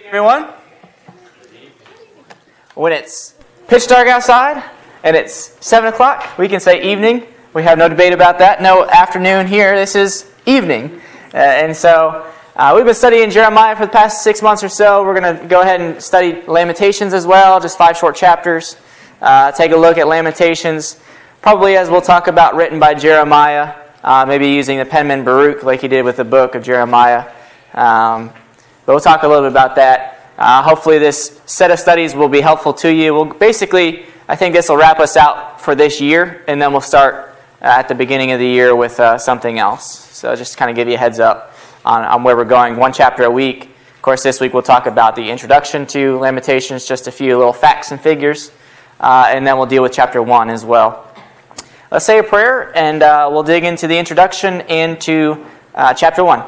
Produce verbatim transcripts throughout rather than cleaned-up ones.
Everyone, when it's pitch dark outside and it's seven o'clock, we can say evening. We have no debate about that. No afternoon here. This is evening. Uh, and so uh, we've been studying Jeremiah for the past six months or so. We're going to go ahead and study Lamentations as well, just five short chapters. Uh, take a look at Lamentations, probably as we'll talk about, written by Jeremiah, uh, maybe using the penman Baruch like he did with the book of Jeremiah. Um, But we'll talk a little bit about that. Uh, hopefully this set of studies will be helpful to you. We'll basically, I think this will wrap us out for this year, and then we'll start uh, at the beginning of the year with uh, something else. So just kind of give you a heads up on, on where we're going. One chapter a week. Of course, this week we'll talk about the introduction to Lamentations, just a few little facts and figures, uh, and then we'll deal with chapter one as well. Let's say a prayer, and uh, we'll dig into the introduction and to uh, chapter one.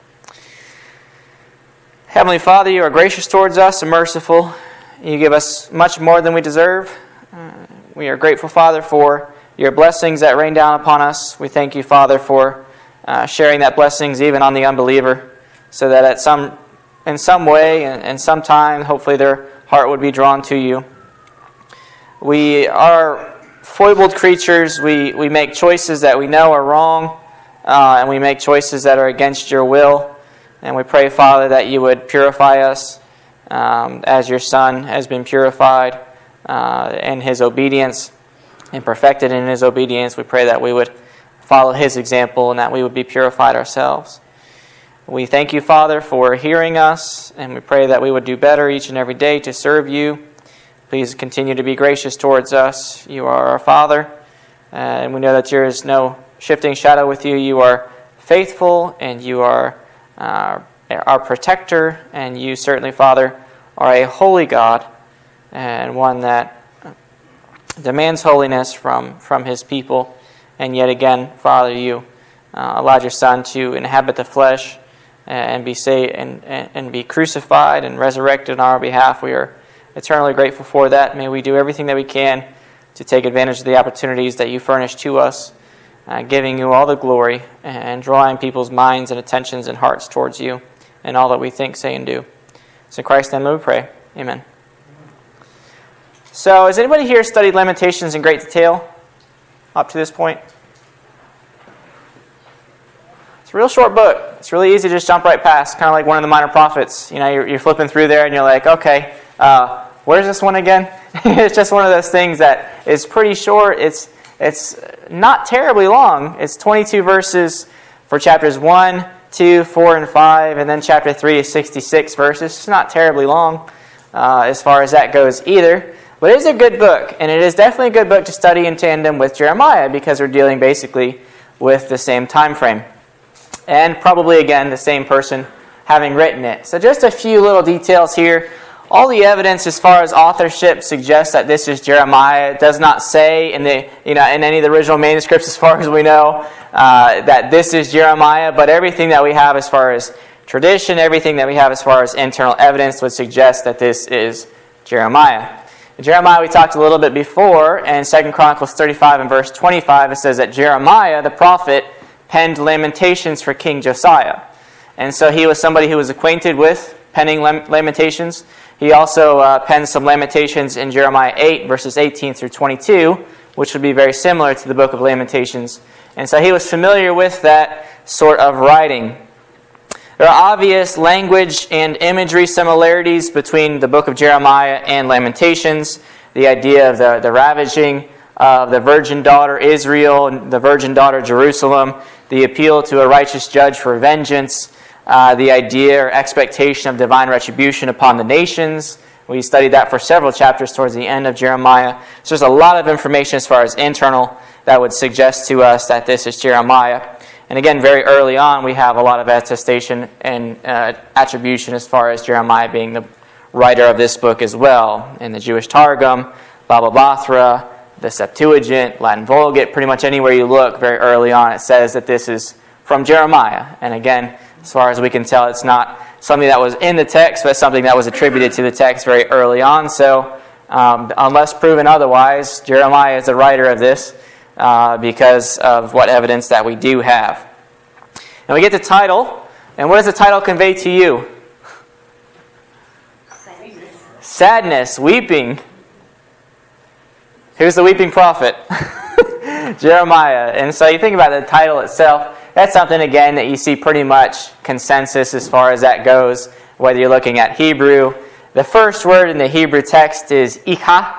Heavenly Father, you are gracious towards us and merciful. You give us much more than we deserve. Uh, we are grateful, Father, for your blessings that rain down upon us. We thank you, Father, for uh, sharing that blessings even on the unbeliever, so that at some, in some way and, and some time, hopefully their heart would be drawn to you. We are foibled creatures. We, we make choices that we know are wrong, uh, and we make choices that are against your will. And we pray, Father, that you would purify us um, as your Son has been purified uh, in his obedience and perfected in his obedience. We pray that we would follow his example and that we would be purified ourselves. We thank you, Father, for hearing us, and we pray that we would do better each and every day to serve you. Please continue to be gracious towards us. You are our Father, and we know that there is no shifting shadow with you. You are faithful, and you are Uh, our protector, and you certainly, Father, are a holy God, and one that demands holiness from, from his people. And yet again, Father, you uh, allowed your Son to inhabit the flesh and be saved and, and, and be crucified and resurrected on our behalf. We are eternally grateful for that. May we do everything that we can to take advantage of the opportunities that you furnish to us, Uh, giving you all the glory and drawing people's minds and attentions and hearts towards you and all that we think, say, and do. So in Christ's name we pray. Amen. So has anybody here studied Lamentations in great detail up to this point? It's a real short book. It's really easy to just jump right past, kind of like one of the minor prophets. You know, you're, you're flipping through there and you're like, okay, uh, where's this one again? It's just one of those things that is pretty short. It's It's not terribly long. It's twenty-two verses for chapters one, two, four, and five, and then chapter three is sixty-six verses. It's not terribly long uh, as far as that goes either. But it is a good book, and it is definitely a good book to study in tandem with Jeremiah because we're dealing basically with the same time frame. And probably, again, the same person having written it. So just a few little details here. All the evidence as far as authorship suggests that this is Jeremiah. It does not say in the you know in any of the original manuscripts, as far as we know, uh, that this is Jeremiah. But everything that we have as far as tradition, everything that we have as far as internal evidence would suggest that this is Jeremiah. In Jeremiah, we talked a little bit before, and Second Chronicles thirty-five and verse twenty-five, it says that Jeremiah, the prophet, penned Lamentations for King Josiah. And so he was somebody who was acquainted with penning Lamentations. He also uh, penned some Lamentations in Jeremiah eight, verses eighteen through twenty-two, which would be very similar to the book of Lamentations. And so he was familiar with that sort of writing. There are obvious language and imagery similarities between the book of Jeremiah and Lamentations. The idea of the, the ravaging of the virgin daughter Israel and the virgin daughter Jerusalem, the appeal to a righteous judge for vengeance, Uh, the idea or expectation of divine retribution upon the nations. We studied that for several chapters towards the end of Jeremiah. So there's a lot of information as far as internal that would suggest to us that this is Jeremiah. And again, very early on, we have a lot of attestation and uh, attribution as far as Jeremiah being the writer of this book as well. In the Jewish Targum, Baba Bathra, the Septuagint, Latin Vulgate, pretty much anywhere you look very early on, it says that this is from Jeremiah. And again, as far as we can tell, it's not something that was in the text, but something that was attributed to the text very early on. So, um, unless proven otherwise, Jeremiah is the writer of this uh, because of what evidence that we do have. And we get the title. And what does the title convey to you? sadness, weeping. Who's the weeping prophet? Jeremiah. And so you think about the title itself, that's something, again, that you see pretty much consensus as far as that goes, whether you're looking at Hebrew. The first word in the Hebrew text is Icha.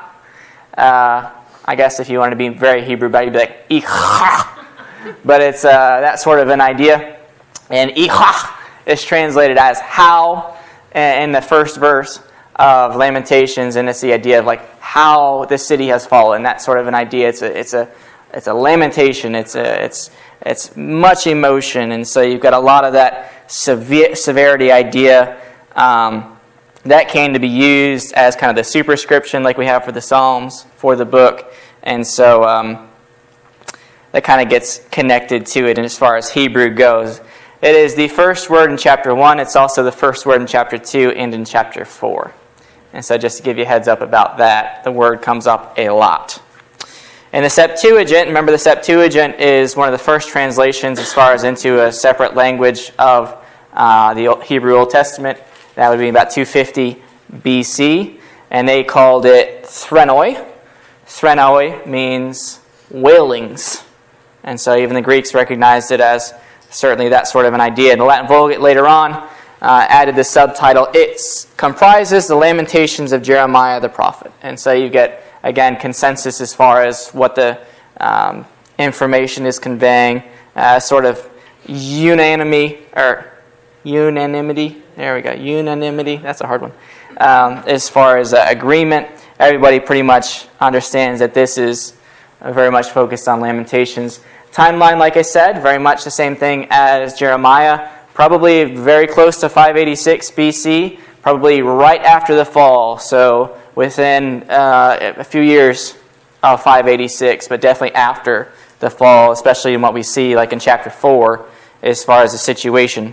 Uh, I guess if you want to be very Hebrew about it, you'd be like, Icha. But it's uh, that sort of an idea. And Icha is translated as how in the first verse of Lamentations, and it's the idea of like how the city has fallen. That sort of an idea. It's a it's a it's a lamentation. It's a it's it's much emotion, and so you've got a lot of that severe, severity idea um, that came to be used as kind of the superscription, like we have for the Psalms for the book, and so um, that kind of gets connected to it. And as far as Hebrew goes, it is the first word in chapter one. It's also the first word in chapter two and in chapter four. And so just to give you a heads up about that, the word comes up a lot. In the Septuagint, remember the Septuagint is one of the first translations as far as into a separate language of uh, the Hebrew Old Testament. That would be about two fifty B C. And they called it threnoi. Threnoi means wailings. And so even the Greeks recognized it as certainly that sort of an idea. The Latin Vulgate later on uh, added the subtitle, it comprises the Lamentations of Jeremiah the prophet. And so you get, again, consensus as far as what the um, information is conveying, uh, sort of unanimity, or unanimity, there we go, unanimity, that's a hard one. Um, as far as uh, agreement, everybody pretty much understands that this is uh, very much focused on Lamentations. Timeline, like I said, very much the same thing as Jeremiah, probably very close to five eighty-six B C, probably right after the fall, so within uh, a few years of five eighty-six, but definitely after the fall, especially in what we see like in chapter four, as far as the situation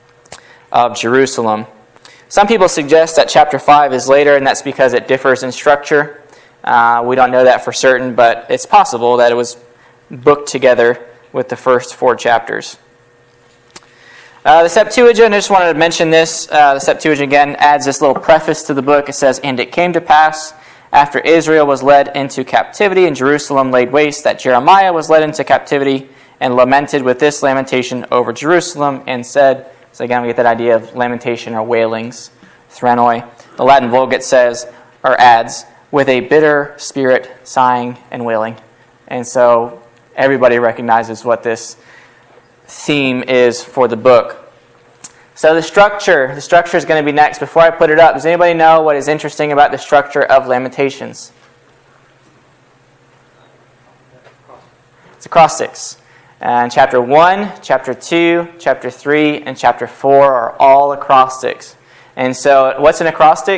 of Jerusalem. Some people suggest that chapter five is later, and that's because it differs in structure. Uh, we don't know that for certain, but it's possible that it was booked together with the first four chapters. Uh, the Septuagint, I just wanted to mention this. Uh, the Septuagint, again, adds this little preface to the book. It says, "And it came to pass, after Israel was led into captivity and Jerusalem laid waste, that Jeremiah was led into captivity and lamented with this lamentation over Jerusalem and said," so again, we get that idea of lamentation or wailings, threnoi. The Latin Vulgate says, or adds, "with a bitter spirit, sighing and wailing." And so everybody recognizes what this theme is for the book. So the structure, the structure is going to be next. Before I put it up, does anybody know what is interesting about the structure of Lamentations? It's acrostics. And chapter one, chapter two, chapter three, and chapter four are all acrostics. And so what's an acrostic?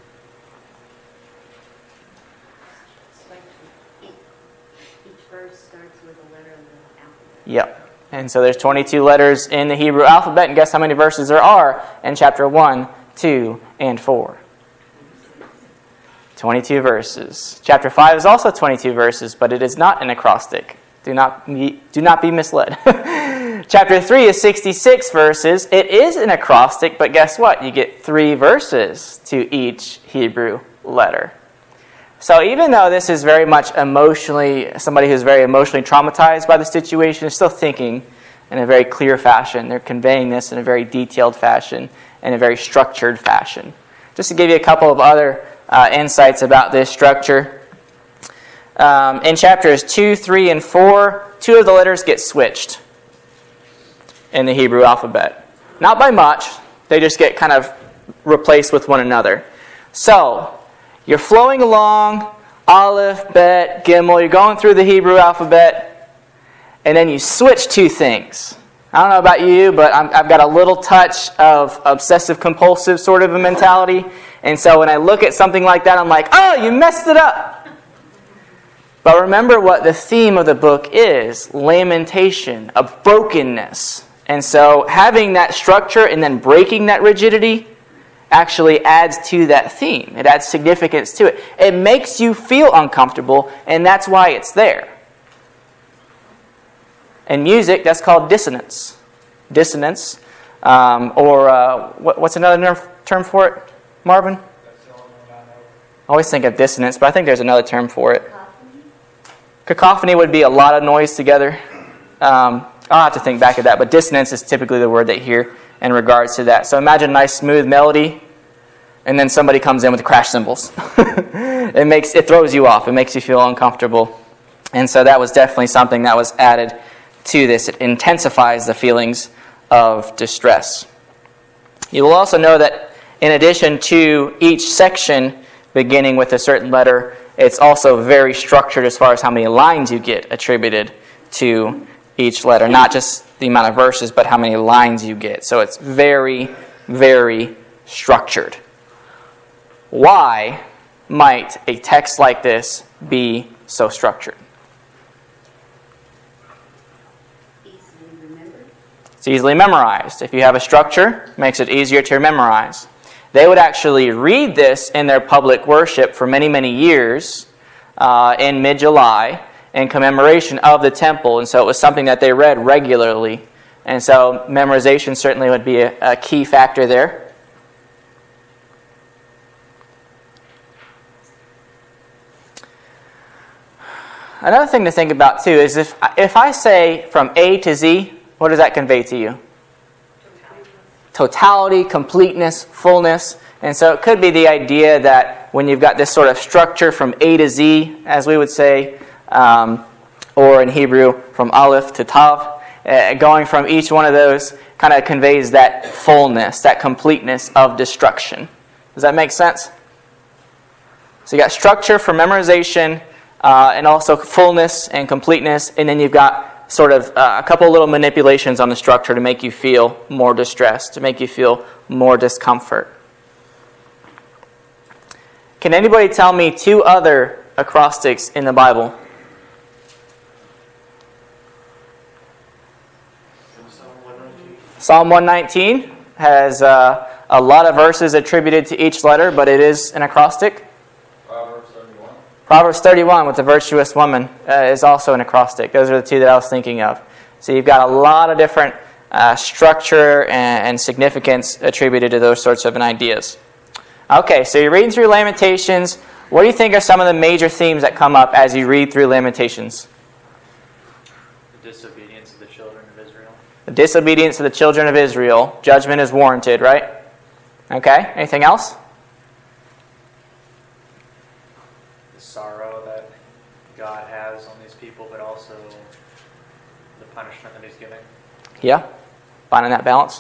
Yep. And so there's twenty-two letters in the Hebrew alphabet, and guess how many verses there are in chapter one, two, and four? twenty-two verses. Chapter five is also twenty-two verses, but it is not an acrostic. Do not be, do not be misled. Chapter three is sixty-six verses. It is an acrostic, but guess what? You get three verses to each Hebrew letter. So even though this is very much emotionally, somebody who's very emotionally traumatized by the situation is still thinking in a very clear fashion. They're conveying this in a very detailed fashion, in a very structured fashion. Just to give you a couple of other uh, insights about this structure. Um, in chapters two, three, and four, two of the letters get switched in the Hebrew alphabet. Not by much. They just get kind of replaced with one another. So, you're flowing along, Aleph, Bet, Gimel, you're going through the Hebrew alphabet, and then you switch two things. I don't know about you, but I'm, I've got a little touch of obsessive-compulsive sort of a mentality, and so when I look at something like that, I'm like, oh, you messed it up! But remember what the theme of the book is, lamentation, a brokenness. And so having that structure and then breaking that rigidity actually adds to that theme. It adds significance to it. It makes you feel uncomfortable, and that's why it's there. In music, that's called dissonance. Dissonance, um, or uh, what, what's another term for it, Marvin? That's the only one I know I always think of dissonance, but I think there's another term for it. Cacophony would be a lot of noise together. Um, I'll have to think back of that, but dissonance is typically the word they hear in regards to that. So imagine a nice smooth melody, and then somebody comes in with crash cymbals. it makes it throws you off. It makes you feel uncomfortable. And so that was definitely something that was added to this. It intensifies the feelings of distress. You will also know that in addition to each section beginning with a certain letter, it's also very structured as far as how many lines you get attributed to each letter. Not just the amount of verses, but how many lines you get. So it's very, very structured. Why might a text like this be so structured? Easily remembered. It's easily memorized. If you have a structure, it makes it easier to memorize. They would actually read this in their public worship for many, many years uh, in mid-July in commemoration of the temple. And so it was something that they read regularly. And so memorization certainly would be a, a key factor there. Another thing to think about too is if if I say from A to Z, what does that convey to you? Totality, completeness, fullness. And so it could be the idea that when you've got this sort of structure from A to Z, as we would say, um, or in Hebrew, from Aleph to Tav, uh, going from each one of those kind of conveys that fullness, that completeness of destruction. Does that make sense? So you got structure for memorization, uh, and also fullness and completeness, and then you've got sort of uh, a couple little manipulations on the structure to make you feel more distressed, to make you feel more discomfort. Can anybody tell me two other acrostics in the Bible? Psalm one nineteen has uh, a lot of verses attributed to each letter, but it is an acrostic. Proverbs thirty-one. Proverbs thirty-one with the virtuous woman uh, is also an acrostic. Those are the two that I was thinking of. So you've got a lot of different uh, structure and, and significance attributed to those sorts of ideas. Okay, so you're reading through Lamentations. What do you think are some of the major themes that come up as you read through Lamentations? The disobedience of the children of Israel. The disobedience of the children of Israel. Judgment is warranted, right? Okay, anything else? The sorrow that God has on these people, but also the punishment that He's giving. Yeah, finding that balance.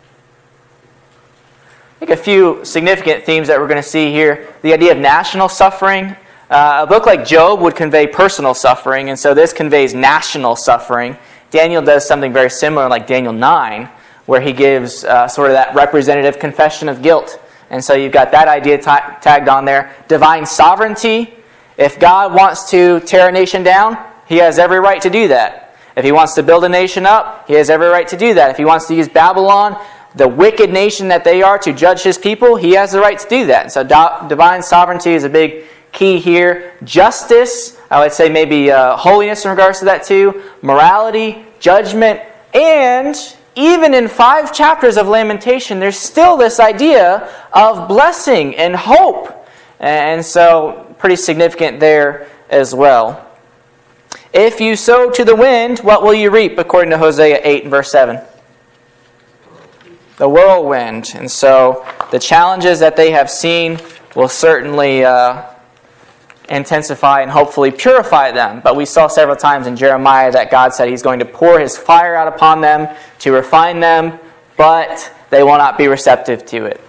I think a few significant themes that we're going to see here. The idea of national suffering. Uh, a book like Job would convey personal suffering, and so this conveys national suffering. Daniel does something very similar, like Daniel nine, where he gives uh, sort of that representative confession of guilt. And so you've got that idea t- tagged on there. Divine sovereignty. If God wants to tear a nation down, He has every right to do that. If He wants to build a nation up, He has every right to do that. If He wants to use Babylon, the wicked nation that they are, to judge His people, He has the right to do that. So do- divine sovereignty is a big key here. Justice, I would say maybe uh, holiness in regards to that too. Morality, judgment, and even in five chapters of Lamentation, there's still this idea of blessing and hope. And so pretty significant there as well. If you sow to the wind, what will you reap? According to Hosea eight and verse seven. The whirlwind. And so the challenges that they have seen will certainly uh, intensify and hopefully purify them. But we saw several times in Jeremiah that God said He's going to pour His fire out upon them to refine them, but they will not be receptive to it.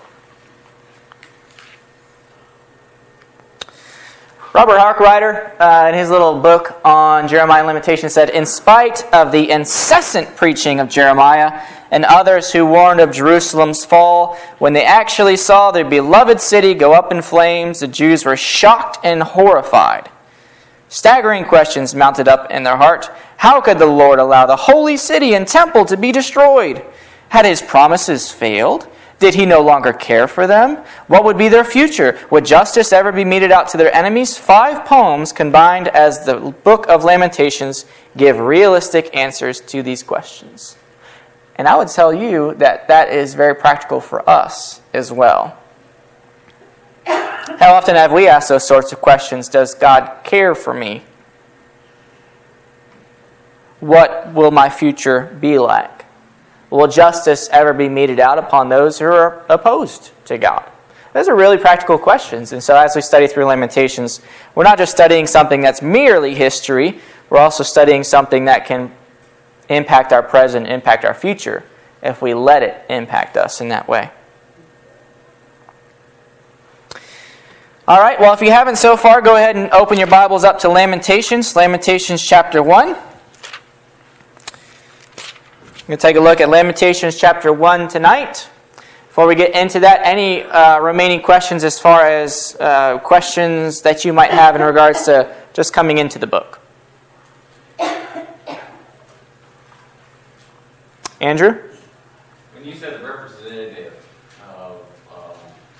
Robert Harkrider, uh, in his little book on Jeremiah and Lamentations, said, in spite of the incessant preaching of Jeremiah and others who warned of Jerusalem's fall, when they actually saw their beloved city go up in flames, the Jews were shocked and horrified. Staggering questions mounted up in their heart. How could the Lord allow the holy city and temple to be destroyed? Had His promises failed? Did He no longer care for them? What would be their future? Would justice ever be meted out to their enemies? Five poems combined as the Book of Lamentations give realistic answers to these questions. And I would tell you that that is very practical for us as well. How often have we asked those sorts of questions? Does God care for me? What will my future be like? Will justice ever be meted out upon those who are opposed to God? Those are really practical questions. And so as we study through Lamentations, we're not just studying something that's merely history, we're also studying something that can impact our present, impact our future, if we let it impact us in that way. All right, well, if you haven't so far, go ahead and open your Bibles up to Lamentations, Lamentations chapter one. We're going to take a look at Lamentations chapter one tonight. Before we get into that, any uh, remaining questions as far as uh, questions that you might have in regards to just coming into the book? Andrew? When you said representative, uh, um,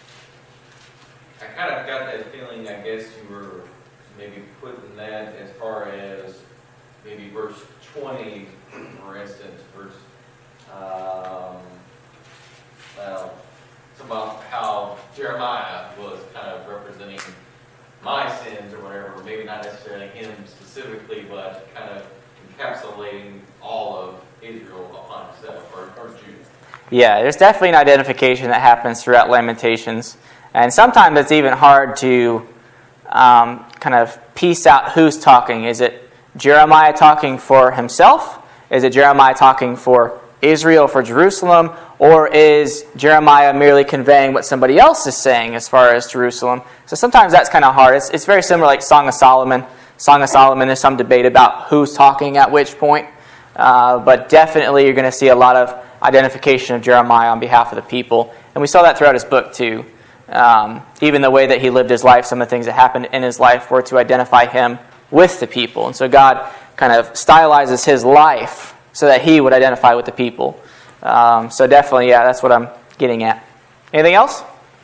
I kind of got that feeling, I guess you were maybe putting that as far as maybe verse twenty, for instance, verse, um, well, it's about how Jeremiah was kind of representing my sins or whatever, maybe not necessarily him specifically, but kind of encapsulating all of Israel upon himself, or, or Judah. Yeah, there's definitely an identification that happens throughout Lamentations. And sometimes it's even hard to um, kind of piece out who's talking. Is it Jeremiah talking for himself? Is it Jeremiah talking for Israel, for Jerusalem? Or is Jeremiah merely conveying what somebody else is saying as far as Jerusalem? So sometimes that's kind of hard. It's, it's very similar like Song of Solomon. Song of Solomon, there's some debate about who's talking at which point. Uh, but definitely you're going to see a lot of identification of Jeremiah on behalf of the people. And we saw that throughout his book too. Um, even the way that he lived his life, some of the things that happened in his life were to identify him with the people. And so God kind of stylizes his life so that he would identify with the people. Um, so definitely, yeah, that's what I'm getting at. Anything else?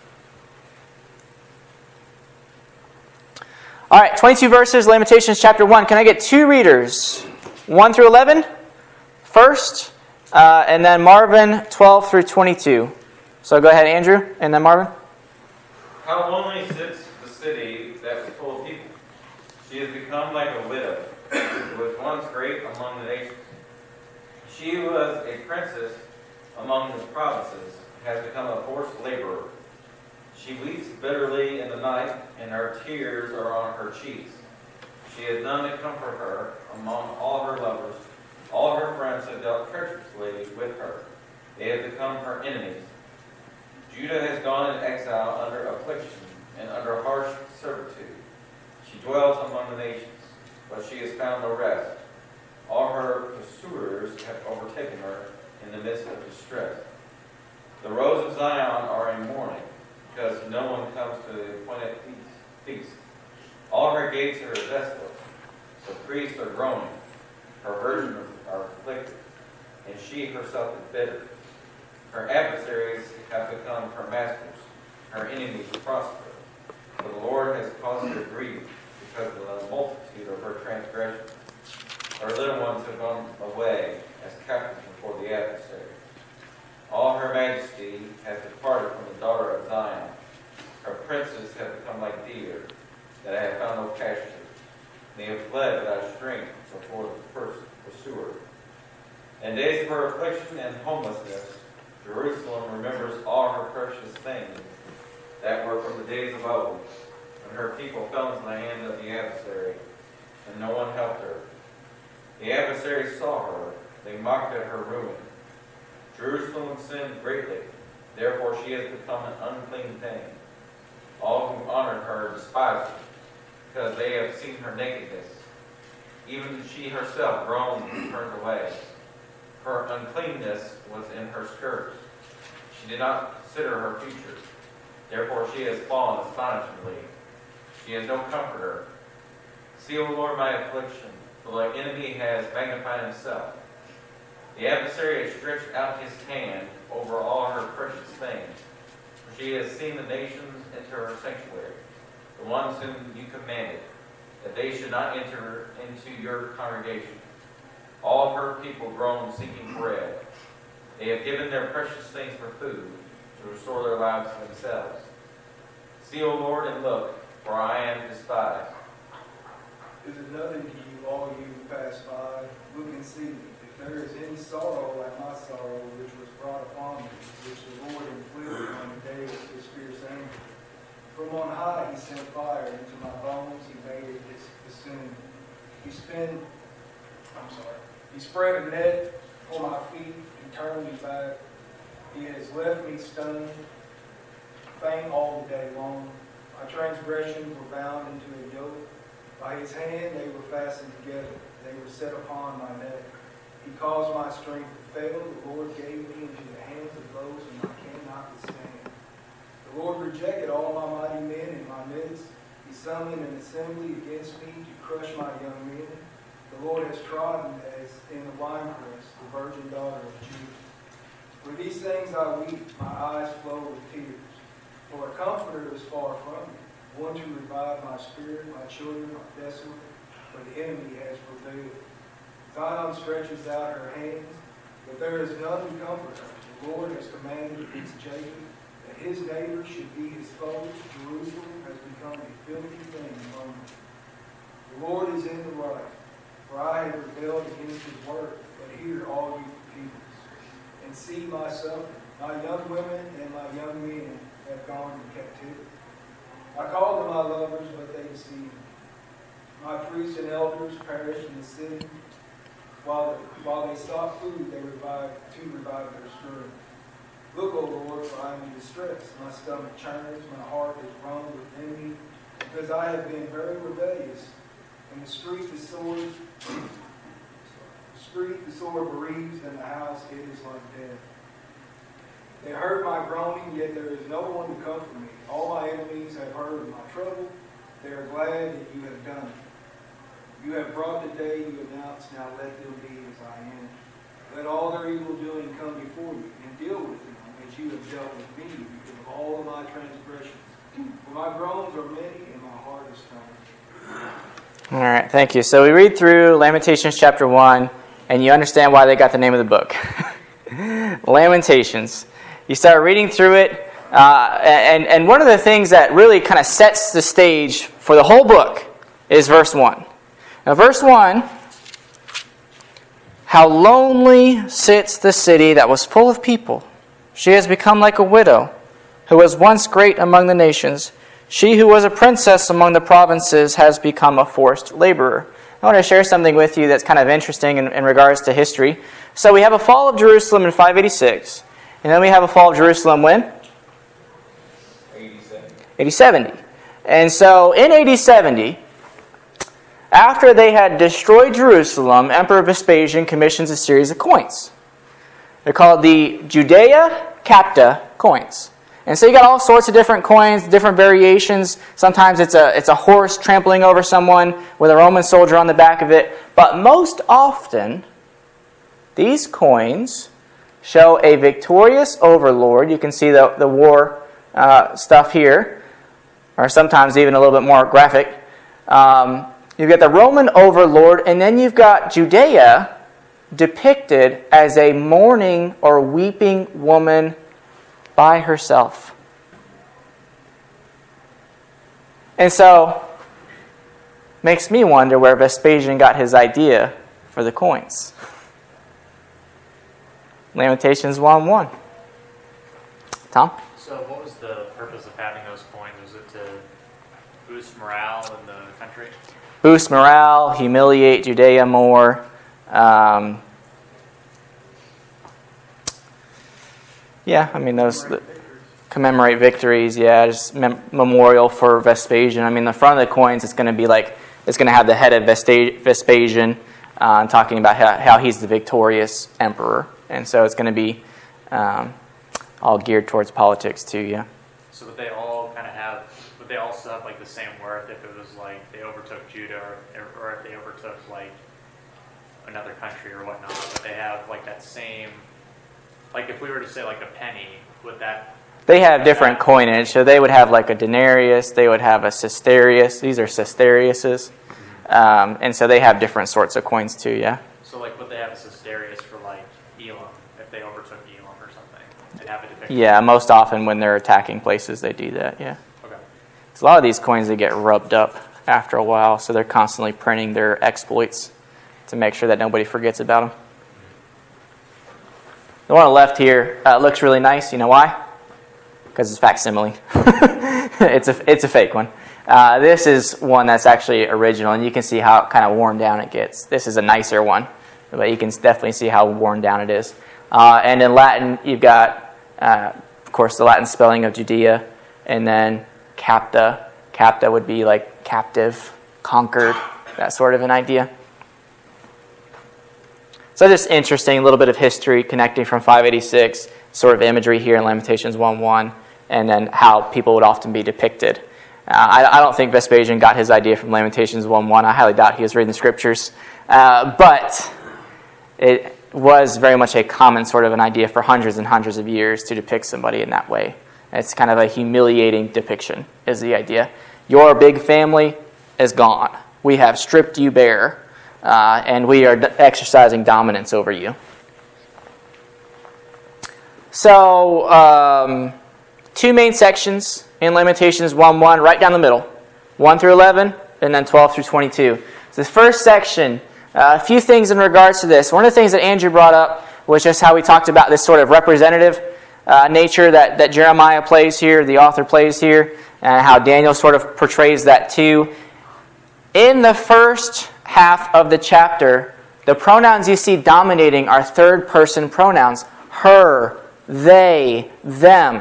All right, twenty-two verses, Lamentations chapter one. Can I get two readers? one through eleven first, uh, and then Marvin, twelve through twenty-two. So go ahead, Andrew, and then Marvin. How lonely sits the city that was full of people. She has become like a widow, who was once great among the nations. She was a princess among the provinces, has become a forced laborer. She weeps bitterly in the night, and her tears are on her cheeks. She has none to comfort her among all her lovers. All her friends have dealt treacherously with her. They have become her enemies. Judah has gone in exile under affliction and under harsh servitude. She dwells among the nations, but she has found no rest. All her pursuers have overtaken her in the midst of distress. The rows of Zion are in mourning, because no one comes to the appointed feast. All her gates are desolate. The priests are groaning. Her virgins are afflicted, and she herself is bitter. Her adversaries have become her masters. Her enemies prosper. For the Lord has caused her grief because of the multitude of her transgressions. Her little ones have gone away as captives before the adversary. All her majesty has departed from the daughter of Zion. Her princes have become like deer that have found no pasture. They have fled without strength before the first pursuer. In days of her affliction and homelessness, Jerusalem remembers all her precious things that were from the days of old, when her people fell into the hand of the adversary, and no one helped her. The adversary saw her, they mocked at her ruin. Jerusalem sinned greatly, therefore she has become an unclean thing. All who honored her despised her, because they have seen her nakedness. Even she herself groaned and turned away. Her uncleanness was in her skirts. She did not consider her future. Therefore she has fallen astonishingly. She has no comforter. See, O Lord, my affliction, for thy enemy has magnified himself. The adversary has stretched out his hand over all her precious things. For she has seen the nations enter her sanctuary, the ones whom you commanded, that they should not enter into your congregation. All her people groan seeking bread. They have given their precious things for food, to restore their lives to themselves. See, O Lord, and look, for I am despised. Is it nothing to you, all you who pass by? Look and see. If there is any sorrow like my sorrow, which was brought upon me, which the Lord inflicted on the day of his fierce anger. From on high he sent fire into my bones, he made it consume. He spent, I'm sorry, he spread a net for my feet and turned me back. He has left me stunned, faint all the day long. My transgressions were bound into a yoke. By his hand they were fastened together. They were set upon my neck. He caused my strength to fail. The Lord gave me into the hands of those whom I cannot withstand. The Lord rejected all my mighty men in my midst. He summoned an assembly against me to crush my young men. The Lord has trodden as in the winepress the virgin daughter of Judah. For these things I weep, my eyes flow with tears. For a comforter is far from me, one to revive my spirit. My children are desolate, for the enemy has prevailed. Zion stretches out her hands, but there is none to comfort her. The Lord has commanded against Jacob that his neighbor should be his foe. Jerusalem has become a filthy thing among them. The Lord is in the right, for I have rebelled against his word. But hear, all you peoples, and see my suffering. My young women and my young men have gone into captivity. I called them my lovers, but they deceived me. My priests and elders perished in the city. While, while they sought food, they revived to revive their strength. Look, O Lord, for I am in distress. My stomach churns, my heart is wrung within me, because I have been very rebellious. In the street the sword, the street the sword bereaves, and the house it is like death. They heard my groaning, yet there is no one to comfort me. All my enemies have heard of my trouble. They are glad that you have done it. You have brought the day you announced, now let them be as I am. Let all their evil doing come before you, and deal with them as you have dealt with me, because of all of my transgressions. For my groans are many, and my heart is faint. All right, thank you. So we read through Lamentations chapter one, and you understand why they got the name of the book. Lamentations. You start reading through it, uh, and, and one of the things that really kind of sets the stage for the whole book is verse one. Now, verse one, how lonely sits the city that was full of people. She has become like a widow, who was once great among the nations. She who was a princess among the provinces has become a forced laborer. I want to share something with you that's kind of interesting in, in regards to history. So we have a fall of Jerusalem in five eighty-six. And then we have a fall of Jerusalem when? eighty seventy. And so in eighty seventy, after they had destroyed Jerusalem, Emperor Vespasian commissions a series of coins. They're called the Judea Capta coins. And so you got all sorts of different coins, different variations. Sometimes it's a it's a horse trampling over someone with a Roman soldier on the back of it. But most often, these coins show a victorious overlord. You can see the, the war uh, stuff here, or sometimes even a little bit more graphic. Um, you've got the Roman overlord, and then you've got Judea depicted as a mourning or weeping woman by herself. And so, makes me wonder where Vespasian got his idea for the coins. Lamentations one one. Tom? So what was the purpose of having those coins? Was it to boost morale in the country? Boost morale, humiliate Judea more. Um, yeah, I mean, those the, commemorate victories. Yeah, just mem- memorial for Vespasian. I mean, the front of the coins, it's going to be like, it's going to have the head of Vesta- Vespasian uh, talking about how, how he's the victorious emperor. And so it's going to be um, all geared towards politics too, yeah. So would they all kind of have, would they all still have like the same worth if it was like they overtook Judah or, or if they overtook like another country or whatnot? Would they have like that same, like if we were to say like a penny, would that... They have different coinage. So they would have like a denarius, they would have a sestertius. These are sestertiuses. Um, and so they have different sorts of coins too, yeah. So like would they have a sestertius for like Elam, if they overtook Elam or something? They'd have a depiction. Yeah, most often when they're attacking places, they do that, yeah. Okay. 'Cause a lot of these coins, they get rubbed up after a while, so they're constantly printing their exploits to make sure that nobody forgets about them. The one on the left here uh, looks really nice. You know why? Because it's facsimile. it's a it's a fake one. Uh, this is one that's actually original, and you can see how kind of worn down it gets. This is a nicer one, but you can definitely see how worn down it is. Uh, and in Latin, you've got, uh, of course, the Latin spelling of Judea, and then capta. Capta would be like captive, conquered, that sort of an idea. So just interesting, a little bit of history connecting from five eighty-six, sort of imagery here in Lamentations one one, and then how people would often be depicted. Uh, I, I don't think Vespasian got his idea from Lamentations one one. I highly doubt he was reading the scriptures. Uh, but it was very much a common sort of an idea for hundreds and hundreds of years to depict somebody in that way. It's kind of a humiliating depiction, is the idea. Your big family is gone. We have stripped you bare. Uh, and we are d- exercising dominance over you. So, um, two main sections in Lamentations one one, right down the middle. one through eleven, and then twelve through twenty-two. So this first section, uh, a few things in regards to this. One of the things that Andrew brought up was just how we talked about this sort of representative uh, nature that, that Jeremiah plays here, the author plays here, and how Daniel sort of portrays that too. In the first half of the chapter, the pronouns you see dominating are third-person pronouns. Her, they, them.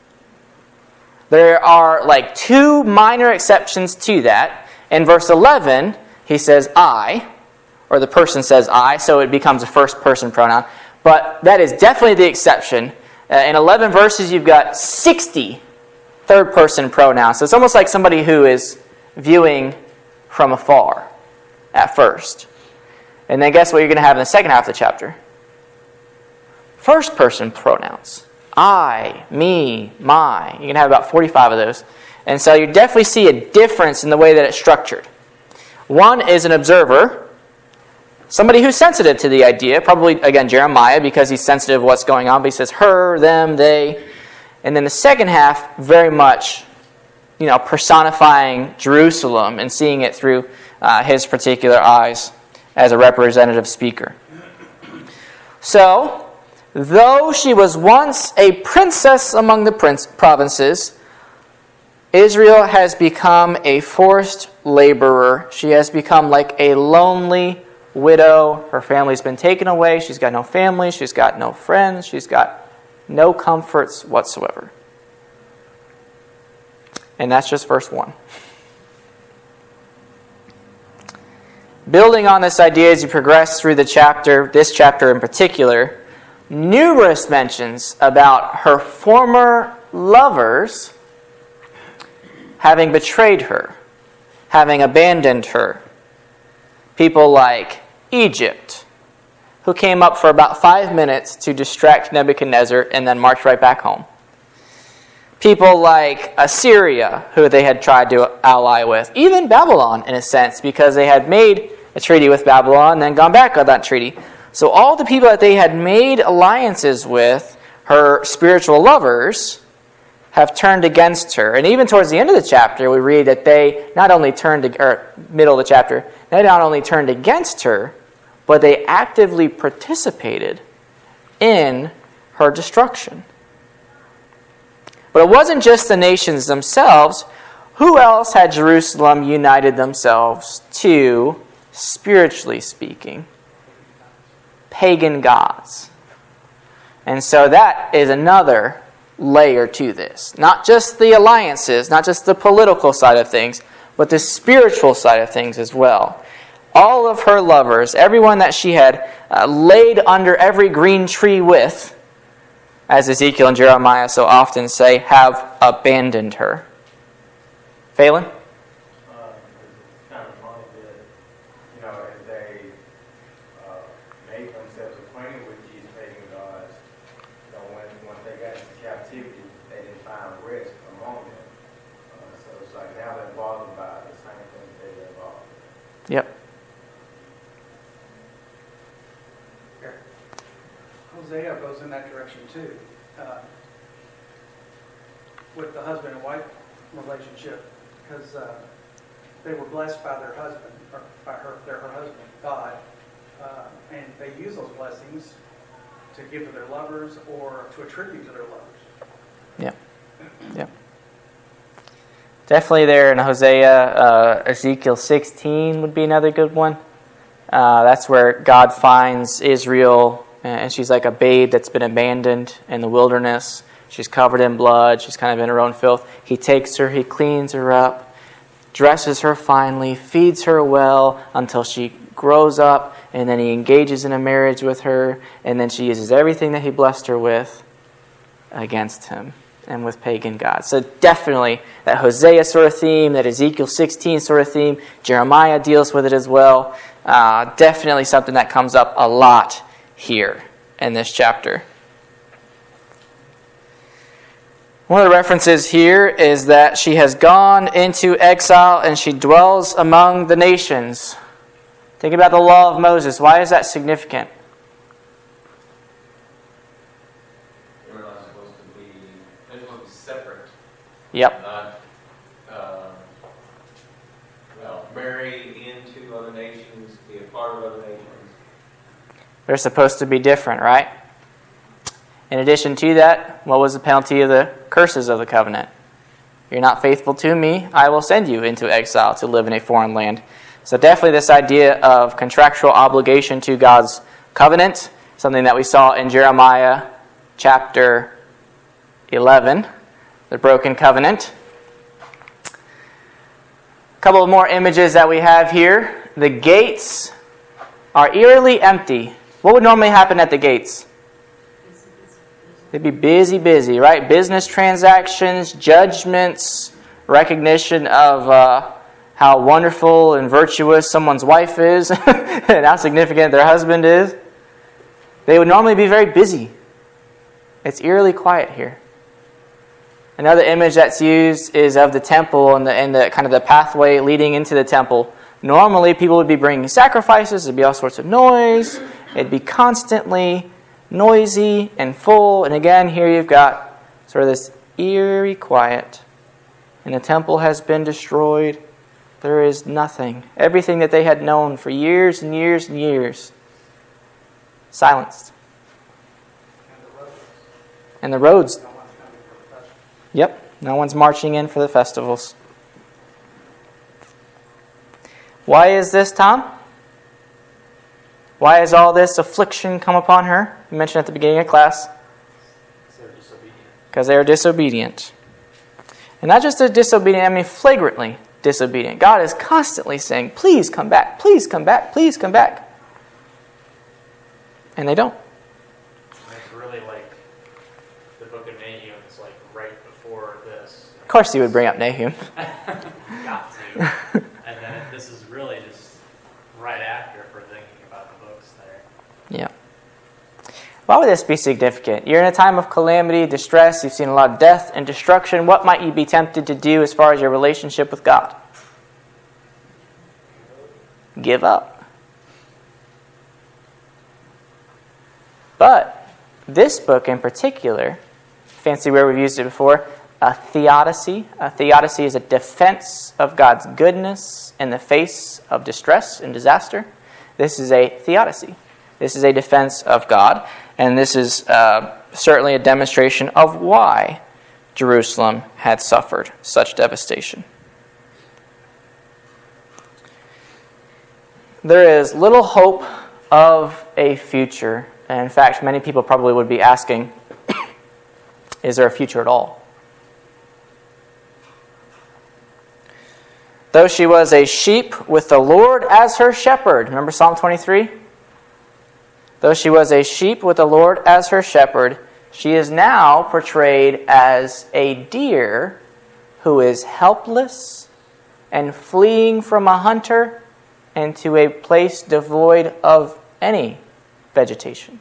There are like two minor exceptions to that. In verse eleven, he says I, or the person says I, so it becomes a first-person pronoun. But that is definitely the exception. Uh, in eleven verses, you've got sixty third-person pronouns. So it's almost like somebody who is viewing from afar at first. And then guess what you're going to have in the second half of the chapter? First-person pronouns. I, me, my. You're going to have about forty-five of those. And so you definitely see a difference in the way that it's structured. One is an observer, somebody who's sensitive to the idea, probably, again, Jeremiah, because he's sensitive to what's going on, but he says her, them, they. And then the second half, very much, you know, personifying Jerusalem and seeing it through uh, his particular eyes as a representative speaker. So, though she was once a princess among the prince provinces, Israel has become a forced laborer. She has become like a lonely widow. Her family's been taken away. She's got no family. She's got no friends. She's got no comforts whatsoever. And that's just verse one. Building on this idea as you progress through the chapter, this chapter in particular, numerous mentions about her former lovers having betrayed her, having abandoned her. People like Egypt, who came up for about five minutes to distract Nebuchadnezzar and then marched right back home. People like Assyria, who they had tried to ally with. Even Babylon, in a sense, because they had made a treaty with Babylon and then gone back on that treaty. So all the people that they had made alliances with, her spiritual lovers, have turned against her. And even towards the end of the chapter, we read that they not only turned, or middle of the chapter, they not only turned against her, but they actively participated in her destruction. But it wasn't just the nations themselves. Who else had Jerusalem united themselves to, spiritually speaking? Pagan gods. And so that is another layer to this. Not just the alliances, not just the political side of things, but the spiritual side of things as well. All of her lovers, everyone that she had uh, laid under every green tree with, as Ezekiel and Jeremiah so often say, have abandoned her. Phelan? Uh, it's kind of funny that, you know, as they uh, made themselves acquainted with these pagan gods, you know, when, once they got into captivity, they didn't find rest among them. Uh, so it's like now they're bothered by the same things they were bothered. Yep. Hosea goes in that direction too, uh, with the husband and wife relationship. because uh, they were blessed by their husband, or by her, their her husband, God, uh, and they use those blessings to give to their lovers or to attribute to their lovers. Yeah. Yeah. Definitely there in Hosea, uh, Ezekiel sixteen would be another good one. Uh, that's where God finds Israel, and she's like a babe that's been abandoned in the wilderness. She's covered in blood. She's kind of in her own filth. He takes her, he cleans her up, dresses her finely, feeds her well until she grows up, and then he engages in a marriage with her, and then she uses everything that he blessed her with against him and with pagan gods. So definitely that Hosea sort of theme, that Ezekiel sixteen sort of theme, Jeremiah deals with it as well. Uh, definitely something that comes up a lot here in this chapter. One of the references here is that she has gone into exile and she dwells among the nations. Think about the law of Moses. Why is that significant? We're not supposed to be, they're supposed to be separate. Yep. Not, uh, well, marry into other nations, be a part of other nations. They're supposed to be different, right? In addition to that, what was the penalty of the curses of the covenant? You're not faithful to me, I will send you into exile to live in a foreign land. So definitely this idea of contractual obligation to God's covenant, something that we saw in Jeremiah chapter eleven, the broken covenant. A couple of more images that we have here. The gates are eerily empty. What would normally happen at the gates? They'd be busy, busy, right? Business transactions, judgments, recognition of uh, how wonderful and virtuous someone's wife is, and how significant their husband is. They would normally be very busy. It's eerily quiet here. Another image that's used is of the temple and the, and the kind of the pathway leading into the temple. Normally, people would be bringing sacrifices. There'd be all sorts of noise. It'd be constantly noisy and full. And again, here you've got sort of this eerie quiet. And the temple has been destroyed. There is nothing. Everything that they had known for years and years and years, silenced. And the roads. Yep, no one's marching in for the festivals. Why is this, Tom? Why has all this affliction come upon her? You mentioned at the beginning of class. Because they are disobedient. And not just a disobedient, I mean flagrantly disobedient. God is constantly saying, please come back, please come back, please come back. And they don't. It's really like the book of Nahum is like right before this. Of course he would bring up Nahum. Got to. And then it, this is really just right after for thinking about the books there. Yeah. Why would this be significant? You're in a time of calamity, distress, you've seen a lot of death and destruction. What might you be tempted to do as far as your relationship with God? Give up. But this book in particular, fancy where we've used it before, a theodicy. A theodicy is a defense of God's goodness in the face of distress and disaster. This is a theodicy. This is a defense of God. And this is uh, certainly a demonstration of why Jerusalem had suffered such devastation. There is little hope of a future. And in fact, many people probably would be asking, is there a future at all? Though she was a sheep with the Lord as her shepherd. Remember Psalm twenty-three? Though she was a sheep with the Lord as her shepherd, she is now portrayed as a deer who is helpless and fleeing from a hunter and to a place devoid of any vegetation.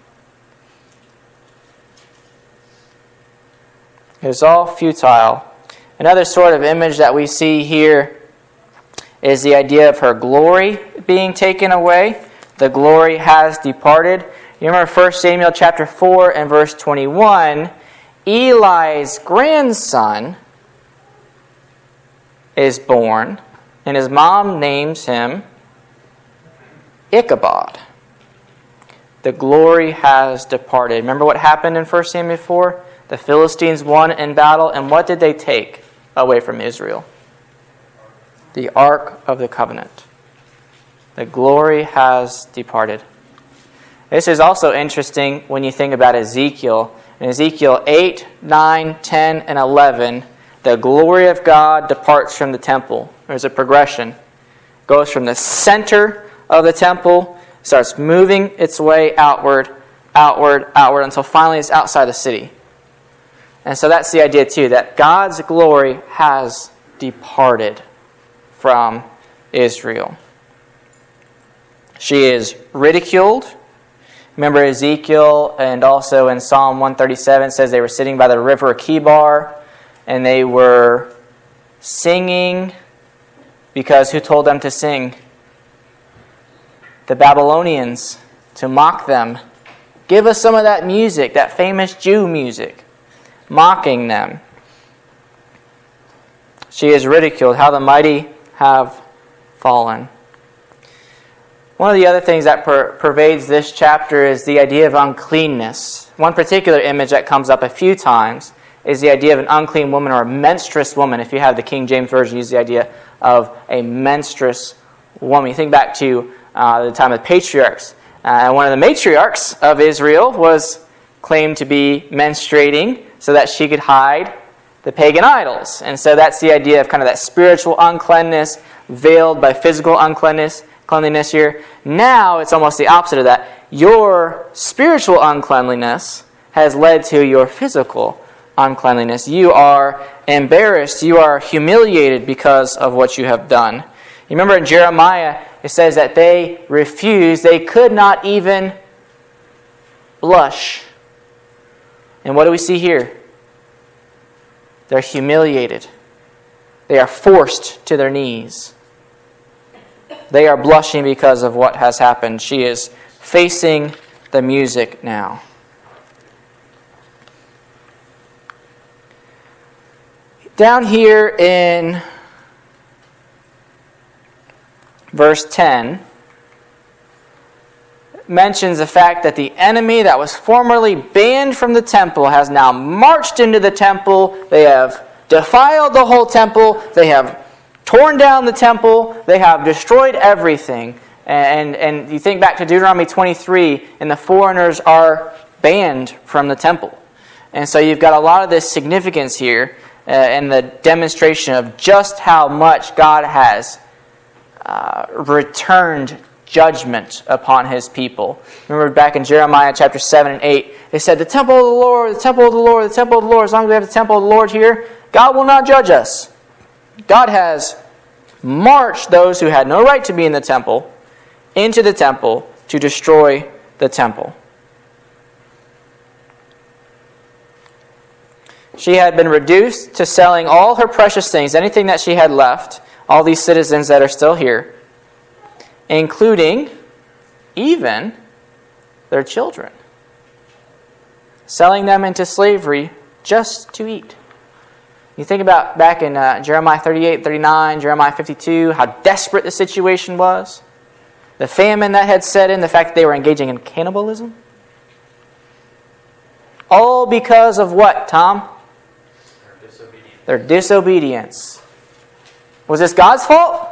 It is all futile. Another sort of image that we see here is the idea of her glory being taken away. The glory has departed. You remember First Samuel chapter four and verse twenty-one. Eli's grandson is born, and his mom names him Ichabod. The glory has departed. Remember what happened in First Samuel four? The Philistines won in battle, and what did they take away from Israel? The Ark of the Covenant. The glory has departed. This is also interesting when you think about Ezekiel. In Ezekiel eight, nine, ten, and eleven, the glory of God departs from the temple. There's a progression. It goes from the center of the temple, starts moving its way outward, outward, outward, until finally it's outside the city. And so that's the idea too, that God's glory has departed from Israel. She is ridiculed. Remember Ezekiel, and also in Psalm one thirty-seven, it says they were sitting by the river Kibar, and they were singing because who told them to sing? The Babylonians, to mock them. Give us some of that music, that famous Jew music, mocking them. She is ridiculed. How the mighty have fallen. One of the other things that per- pervades this chapter is the idea of uncleanness. One particular image that comes up a few times is the idea of an unclean woman or a menstruous woman. If you have the King James Version, use the idea of a menstruous woman. You think back to uh, the time of the patriarchs. Uh, one of the matriarchs of Israel was claimed to be menstruating so that she could hide the pagan idols. And so that's the idea of kind of that spiritual uncleanness veiled by physical uncleanness. Cleanliness here. Now it's almost the opposite of that. Your spiritual uncleanliness has led to your physical uncleanliness. You are embarrassed. You are humiliated because of what you have done. You remember in Jeremiah, it says that they refused. They could not even blush. And what do we see here? They're humiliated. They are forced to their knees. They are blushing because of what has happened. She is facing the music now. Down here in verse ten, mentions the fact that the enemy that was formerly banned from the temple has now marched into the temple. They have defiled the whole temple. They have torn down the temple. They have destroyed everything. And, and you think back to Deuteronomy twenty-three, and the foreigners are banned from the temple. And so you've got a lot of this significance here uh, in the demonstration of just how much God has uh, returned judgment upon His people. Remember back in Jeremiah chapter seven and eight, they said, the temple of the Lord, the temple of the Lord, the temple of the Lord, as long as we have the temple of the Lord here, God will not judge us. God has marched those who had no right to be in the temple into the temple to destroy the temple. She had been reduced to selling all her precious things, anything that she had left, all these citizens that are still here, including even their children, selling them into slavery just to eat. You think about back in uh, Jeremiah thirty-eight, thirty-nine, Jeremiah fifty-two, how desperate the situation was. The famine that had set in, the fact that they were engaging in cannibalism. All because of what, Tom? Their disobedience. Their disobedience. Was this God's fault?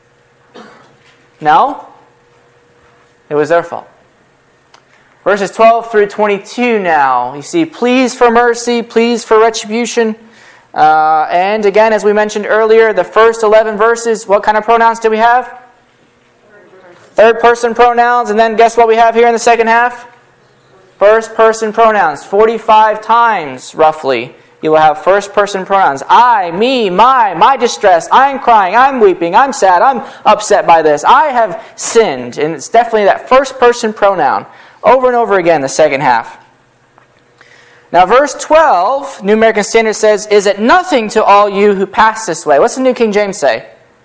No. It was their fault. Verses twelve through twenty-two now. You see, pleas for mercy, pleas for retribution. Uh, and again, as we mentioned earlier, the first eleven verses, what kind of pronouns do we have? Third person pronouns. And then guess what we have here in the second half? First person pronouns. forty-five times, roughly, you will have first person pronouns. I, me, my, my distress. I'm crying, I'm weeping, I'm sad, I'm upset by this. I have sinned. And it's definitely that first person pronoun. Over and over again, the second half. Now, verse twelve, New American Standard says, is it nothing to all you who pass this way? What's the New King James say?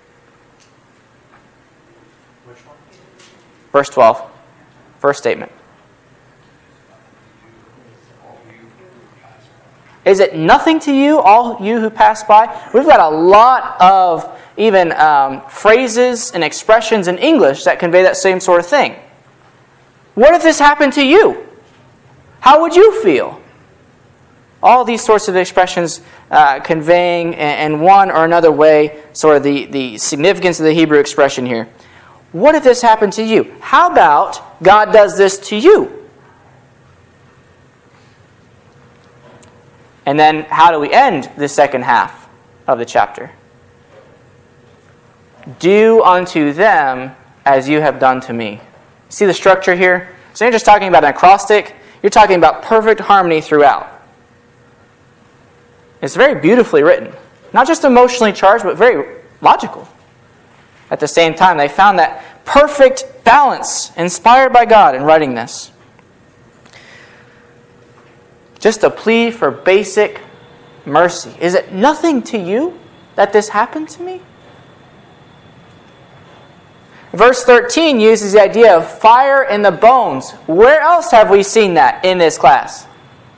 Which one? Verse twelve. First statement. Is it nothing to you, all you who pass by? We've got a lot of even um, phrases and expressions in English that convey that same sort of thing. What if this happened to you? How would you feel? All these sorts of expressions uh, conveying in, in one or another way sort of the, the significance of the Hebrew expression here. What if this happened to you? How about God does this to you? And then how do we end the second half of the chapter? Do unto them as you have done to me. See the structure here? So you're just talking about an acrostic. You're talking about perfect harmony throughout. It's very beautifully written. Not just emotionally charged, but very logical. At the same time, they found that perfect balance inspired by God in writing this. Just a plea for basic mercy. Is it nothing to you that this happened to me? Verse thirteen uses the idea of fire in the bones. Where else have we seen that in this class?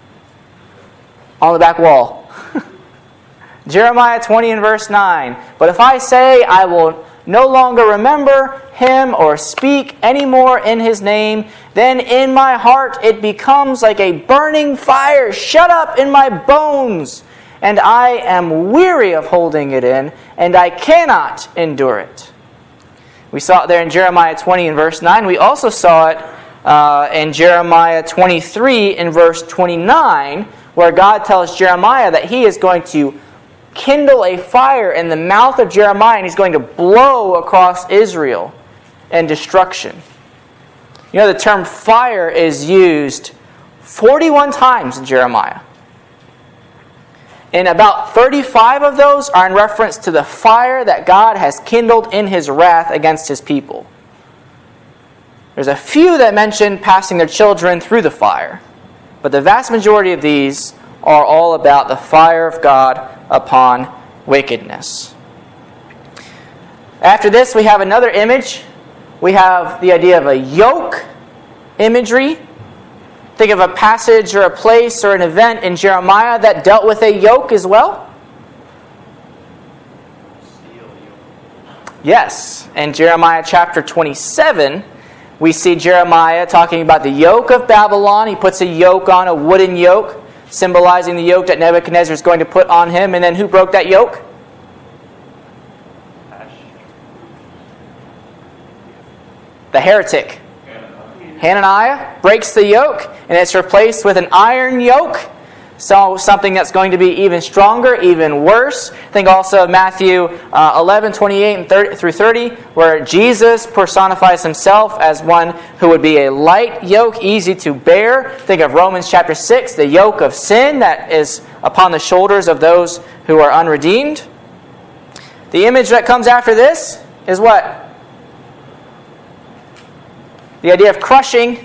On the back wall. Jeremiah twenty and verse nine. But if I say I will no longer remember him or speak anymore in his name, then in my heart it becomes like a burning fire shut up in my bones, and I am weary of holding it in, and I cannot endure it. We saw it there in Jeremiah twenty and verse nine. We also saw it uh, in Jeremiah twenty-three and verse twenty-nine, where God tells Jeremiah that he is going to kindle a fire in the mouth of Jeremiah, and he's going to blow across Israel in destruction. You know, the term fire is used forty-one times in Jeremiah. And about thirty-five of those are in reference to the fire that God has kindled in his wrath against his people. There's a few that mention passing their children through the fire, but the vast majority of these are all about the fire of God upon wickedness. After this, we have another image. We have the idea of a yoke imagery. Think of a passage or a place or an event in Jeremiah that dealt with a yoke as well. Yes, in Jeremiah chapter twenty-seven, we see Jeremiah talking about the yoke of Babylon. He puts a yoke on, a wooden yoke, symbolizing the yoke that Nebuchadnezzar is going to put on him. And then who broke that yoke? The heretic. Hananiah breaks the yoke, and it's replaced with an iron yoke. So something that's going to be even stronger, even worse. Think also of Matthew uh, eleven, twenty-eight and thirty, through thirty, where Jesus personifies himself as one who would be a light yoke, easy to bear. Think of Romans chapter six, the yoke of sin that is upon the shoulders of those who are unredeemed. The image that comes after this is what? The idea of crushing.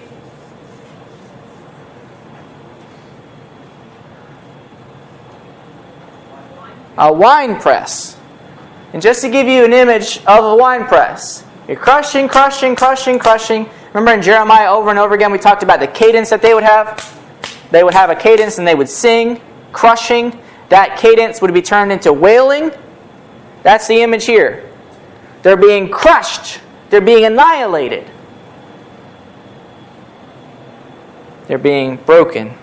A wine press. And just to give you an image of a wine press, you're crushing, crushing, crushing, crushing. Remember in Jeremiah over and over again we talked about the cadence that they would have? They would have a cadence and they would sing, crushing. That cadence would be turned into wailing. That's the image here. They're being crushed. They're being annihilated. They're being broken.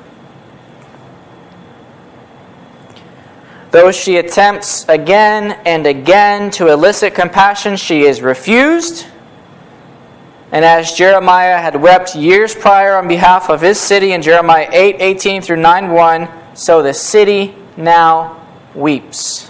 Though she attempts again and again to elicit compassion, she is refused. And as Jeremiah had wept years prior on behalf of his city in Jeremiah eight, eighteen through nine, one, so the city now weeps.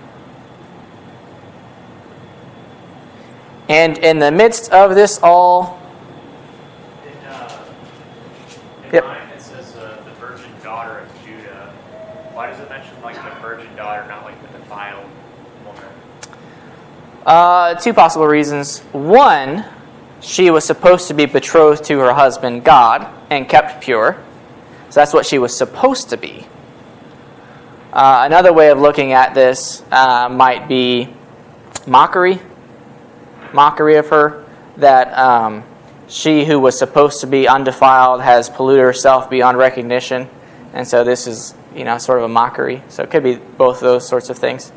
And in the midst of this all, In, uh, in Yep. nine, it says uh, the virgin daughter of Judah. Why does it mention like the virgin daughter, not like the defiled woman? Uh, two possible reasons. One, she was supposed to be betrothed to her husband, God, and kept pure. So that's what she was supposed to be. Uh, another way of looking at this uh, might be mockery. Mockery of her. That um, she who was supposed to be undefiled has polluted herself beyond recognition. And so this is you know, sort of a mockery. So it could be both of those sorts of things.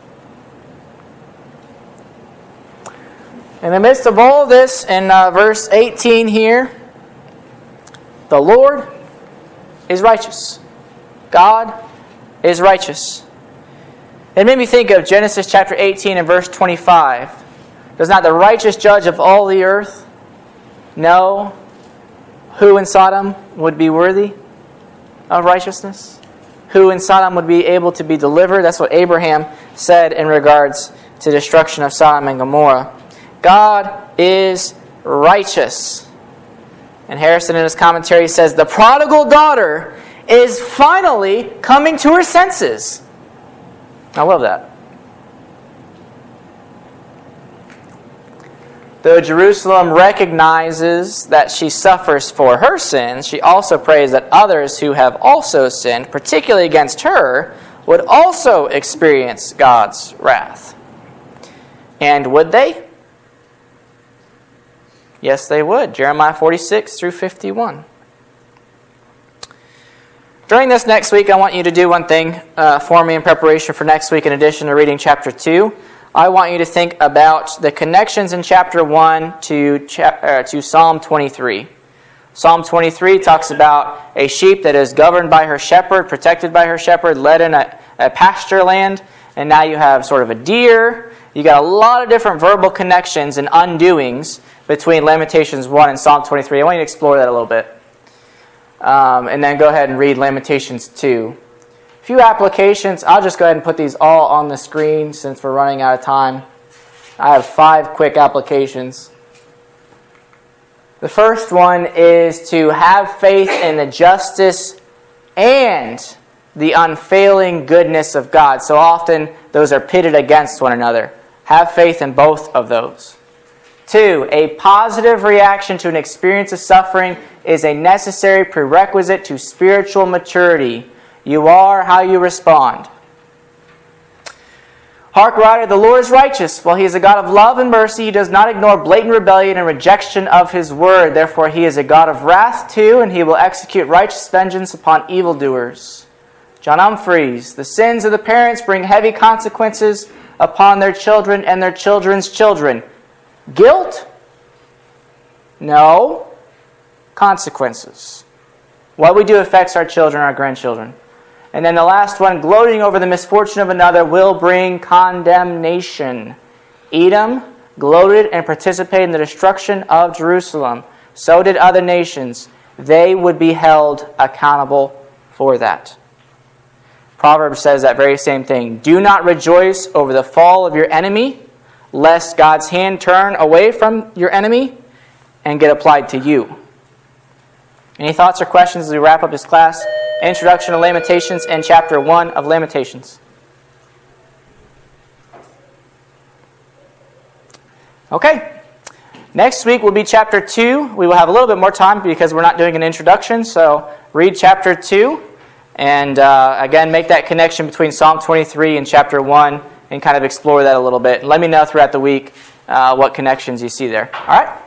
In the midst of all of this, in uh, verse eighteen here, the Lord is righteous. God is righteous. It made me think of Genesis chapter eighteen and verse twenty-five. Does not the righteous judge of all the earth know who in Sodom would be worthy of righteousness? Who in Sodom would be able to be delivered? That's what Abraham said in regards to destruction of Sodom and Gomorrah. God is righteous. And Harrison in his commentary says, the prodigal daughter is finally coming to her senses. I love that. Though Jerusalem recognizes that she suffers for her sins, she also prays that others who have also sinned, particularly against her, would also experience God's wrath. And would they? Yes, they would. Jeremiah forty-six through fifty-one. During this next week, I want you to do one thing uh, for me in preparation for next week in addition to reading chapter two. I want you to think about the connections in chapter one to, chap- uh, to Psalm twenty-three. Psalm twenty-three talks about a sheep that is governed by her shepherd, protected by her shepherd, led in a, a pasture land. And now you have sort of a deer. You got a lot of different verbal connections and undoings between Lamentations one and Psalm twenty-three. I want you to explore that a little bit. Um, and then go ahead and read Lamentations two. A few applications. I'll just go ahead and put these all on the screen since we're running out of time. I have five quick applications. The first one is to have faith in the justice and the unfailing goodness of God. So often those are pitted against one another. Have faith in both of those. Two, a positive reaction to an experience of suffering is a necessary prerequisite to spiritual maturity. You are how you respond. Hark, rider, the Lord is righteous. While He is a God of love and mercy, He does not ignore blatant rebellion and rejection of His word. Therefore, He is a God of wrath too, and He will execute righteous vengeance upon evildoers. John Humphreys, the sins of the parents bring heavy consequences upon their children and their children's children. Guilt? No. Consequences. What we do affects our children, our grandchildren. And then the last one, gloating over the misfortune of another will bring condemnation. Edom gloated and participated in the destruction of Jerusalem. So did other nations. They would be held accountable for that. Proverbs says that very same thing. Do not rejoice over the fall of your enemy, lest God's hand turn away from your enemy and get applied to you. Any thoughts or questions as we wrap up this class? Introduction to Lamentations and chapter one of Lamentations. Okay. Next week will be chapter two. We will have a little bit more time because we're not doing an introduction. So read chapter two and uh, again make that connection between Psalm twenty-three and chapter one and kind of explore that a little bit. Let me know throughout the week uh, what connections you see there. All right?